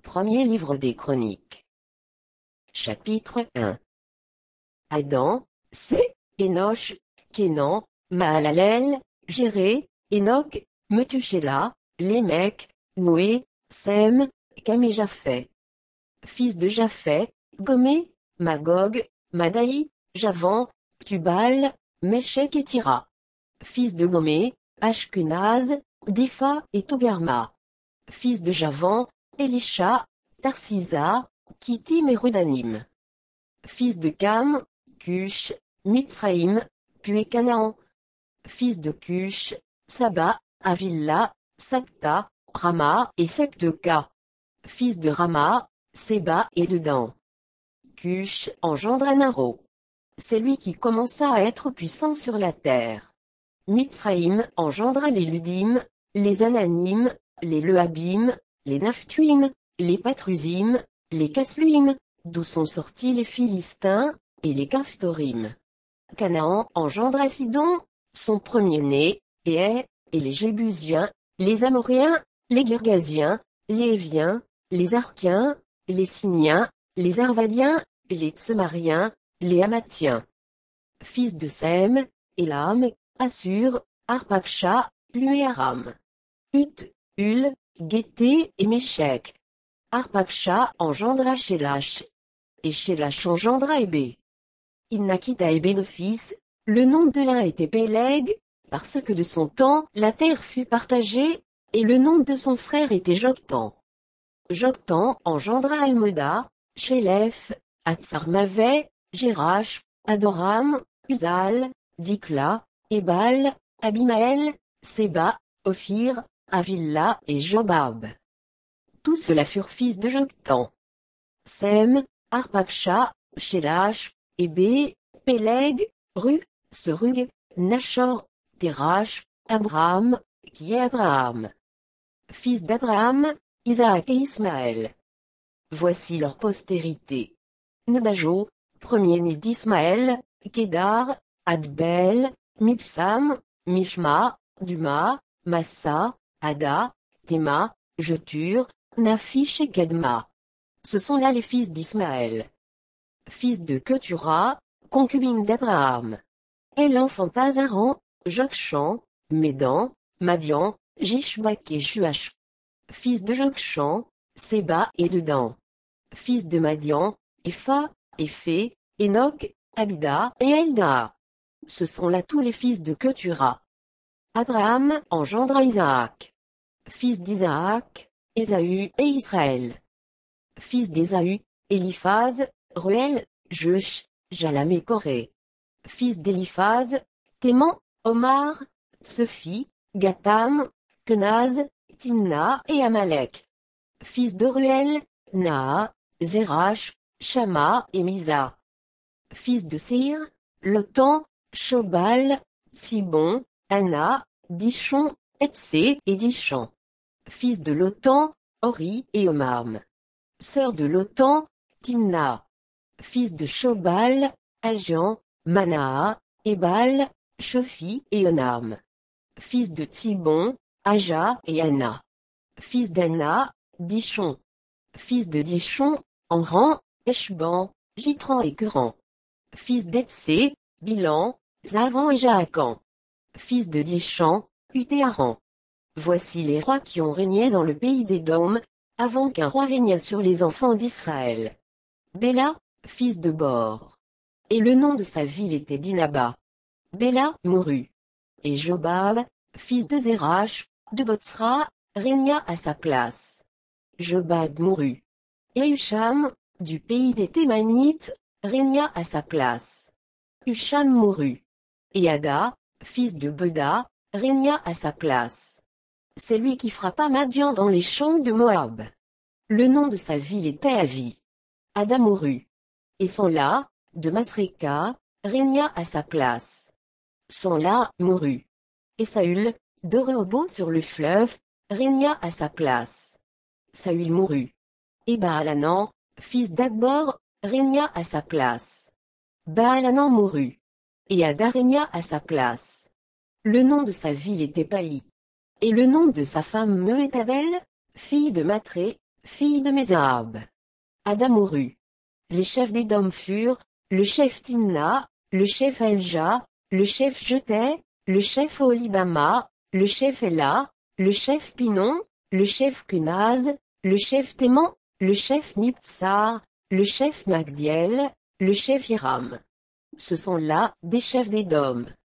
Premier livre des Chroniques. Chapitre 1. Adam, Sé, Énoch, Kénan, Mahalalel, Jéré, Enoch, Methushélah, Lémec, Noé, Sem, Cam et Japhet. Fils de Japhet, Gomé, Magog, Madaï, Javan, Tubal, Méchec et Tira. Fils de Gomé, Ashkenaz, Dipha et Togarma. Fils de Javan, Elisha, Tarsisa, Kittim et Rudanim. Fils de Cam, Cush, Mitzraïm, puis Canaan. Fils de Cush, Saba, Avilla, Sabta, Rama et Septeca. Fils de Rama, Séba et Dedan. Cush engendra Naro. C'est lui qui commença à être puissant sur la terre. Mitzraïm engendra les Ludim, les Ananim, les Lehabim, les Naphtuim, les Patrusim, les Casluim, d'où sont sortis les Philistins, et les Caphtorim. Canaan engendra Sidon, son premier-né, et les Jébusiens, les Amoréens, les Girgasiens, les Éviens, les Arkiens, les Siniens, les Arvadiens, les Tsemariens, les Hamathiens. Fils de Sem, Élam, Assur, Arpaksha, Lu et Aram. Ut, Hul, Guété et Méchec. Arpaksha engendra Shélach. Et Shélach engendra Hébé. Il naquit à Hébé de fils, le nom de l'un était Péleg, parce que de son temps la terre fut partagée, et le nom de son frère était Joktan. Joktan engendra Almoda, Shélef, Atsarmavet, Jérach, Adoram, Uzal, Dikla, Ebal, Abimaël, Séba, Ophir, Avilla et Jobab. Tous ceux-là furent fils de Joktan. Sem, Arpaksha, Shélach, Hébé, Péleg, Ru, Serug, Nachor, Terach, Abraham, qui est Abraham. Fils d'Abraham, Isaac et Ismaël. Voici leur postérité. Nebajo, premier-né d'Ismaël, Kédar, Adbel, Mibsam, Mishma, Duma, Massa, Ada, Théma, Jetur, Naphish et Kedma. Ce sont là les fils d'Ismaël. Fils de Ketura, concubine d'Abraham. Elle enfanta Zaran, Jokshan, Médan, Madian, Jishbak et Shuach. Fils de Jokshan, Séba et Dedan. Fils de Madian, Epha, Éphé, Enoch, Abida et Elda. Ce sont là tous les fils de Ketura. Abraham engendra Isaac. Fils d'Isaac, Ésaü et Israël. Fils d'Ésaü, Éliphaz, Ruel, Jeush, Jalam et Coré. Fils d'Éliphaz, Théman, Omar, Tsefi, Gatam, Kenaz, Timna et Amalek. Fils de Ruel, Naa, Zérach, Shama et Misa. Fils de Séir, Lotan, Shobal, Tsibon, Anna, Dishon, Etsé et Dishan. Fils de Lotan, Ori et Omarm. Sœur de Lotan, Timna. Fils de Shobal, Ajian, Manaa, Ebal, Shofi et Onam. Fils de Tsibon, Aja et Anna. Fils d'Anna, Dishon. Fils de Dishon, Enran, Eshban, Jitran et Quran. Fils d'Etsé, Bilan, Zavan et Jaakan. Fils de Dishan, Utéaran. Voici les rois qui ont régné dans le pays d'Édom, avant qu'un roi régnât sur les enfants d'Israël. Béla, fils de Bor. Et le nom de sa ville était Dinaba. Béla mourut. Et Jobab, fils de Zérach, de Botsra, régna à sa place. Jobab mourut. Et Husham, du pays des Thémanites, régna à sa place. Husham mourut. Et Ada, fils de Beda, régna à sa place. C'est lui qui frappa Madian dans les champs de Moab. Le nom de sa ville était Avi. Ada mourut. Et Sanla, de Masreka, régna à sa place. Sanla mourut. Et Saül, de Rehoboth sur le fleuve, régna à sa place. Saül mourut. Et Baalanan, fils d'Akbor, régna à sa place. Baalanan mourut. Et Ada régna à sa place. Le nom de sa ville était Pali. Et le nom de sa femme Mehétabel, fille de Matré, fille de Mézab. Ada mourut. Les chefs d'Édom furent, le chef Timna, le chef Elja, le chef Jeté, le chef Olibama, le chef Ela, le chef Pinon, le chef Kenaz, le chef Téman, le chef Miptsar, le chef Magdiel, le chef Hiram. Ce sont là des chefs d'Édom.